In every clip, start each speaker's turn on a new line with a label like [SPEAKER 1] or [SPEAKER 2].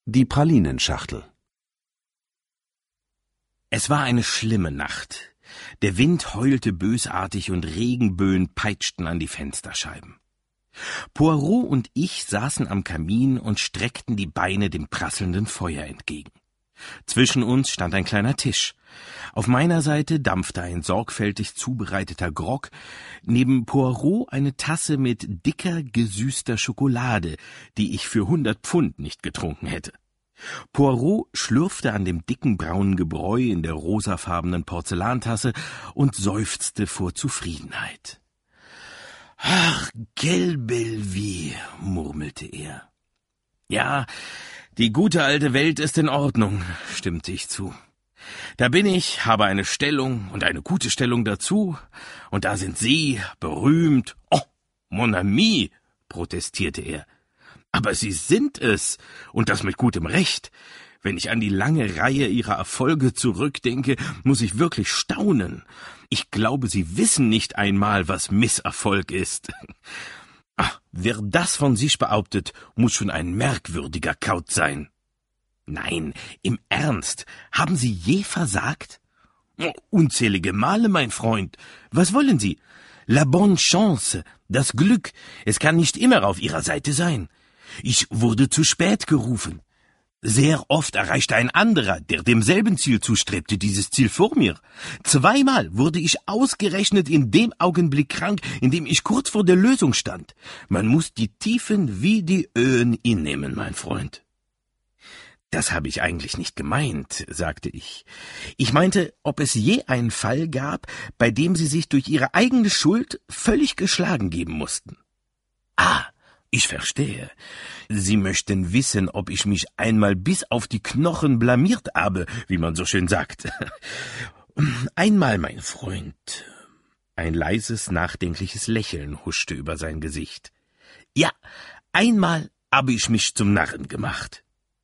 [SPEAKER 1] Die Pralinenschachtel.
[SPEAKER 2] Es war eine schlimme Nacht. Der Wind heulte bösartig und Regenböen peitschten an die Fensterscheiben. Poirot und ich saßen am Kamin und streckten die Beine dem prasselnden Feuer entgegen. Zwischen uns stand ein kleiner Tisch. Auf meiner Seite dampfte ein sorgfältig zubereiteter Grog, neben Poirot eine Tasse mit dicker, gesüßter Schokolade, die ich für 100 Pfund nicht getrunken hätte. Poirot schlürfte an dem dicken braunen Gebräu in der rosafarbenen Porzellantasse und seufzte vor Zufriedenheit. »Ach, quelle belle vie«, murmelte er. »Ja, die gute alte Welt ist in Ordnung«, stimmte ich zu. »Da bin ich, habe eine Stellung und eine gute Stellung dazu, und da sind Sie, berühmt.« »Oh, mon ami«, protestierte er. »Aber Sie sind es, und das mit gutem Recht. Wenn ich an die lange Reihe Ihrer Erfolge zurückdenke, muss ich wirklich staunen. Ich glaube, Sie wissen nicht einmal, was Misserfolg ist. Ach, wer das von sich behauptet, muss schon ein merkwürdiger Kaut sein. Nein, im Ernst, haben Sie je versagt? Unzählige Male, mein Freund. Was wollen Sie? La bonne chance, das Glück, es kann nicht immer auf Ihrer Seite sein. Ich wurde zu spät gerufen. Sehr oft erreichte ein anderer, der demselben Ziel zustrebte, dieses Ziel vor mir. 2-mal wurde ich ausgerechnet in dem Augenblick krank, in dem ich kurz vor der Lösung stand. Man muss die Tiefen wie die Höhen innehmen, mein Freund. »Das habe ich eigentlich nicht gemeint«, sagte ich. »Ich meinte, ob es je einen Fall gab, bei dem Sie sich durch Ihre eigene Schuld völlig geschlagen geben mussten.« »Ah, ich verstehe. Sie möchten wissen, ob ich mich einmal bis auf die Knochen blamiert habe, wie man so schön sagt. Einmal, mein Freund.« Ein leises, nachdenkliches Lächeln huschte über sein Gesicht. »Ja, einmal habe ich mich zum Narren gemacht.«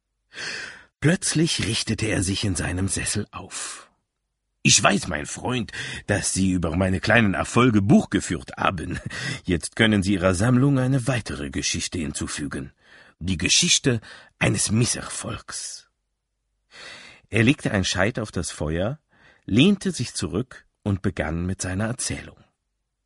[SPEAKER 2] Plötzlich richtete er sich in seinem Sessel auf. »Ich weiß, mein Freund, dass Sie über meine kleinen Erfolge Buch geführt haben. Jetzt können Sie Ihrer Sammlung eine weitere Geschichte hinzufügen. Die Geschichte eines Misserfolgs.« Er legte ein Scheit auf das Feuer, lehnte sich zurück und begann mit seiner Erzählung.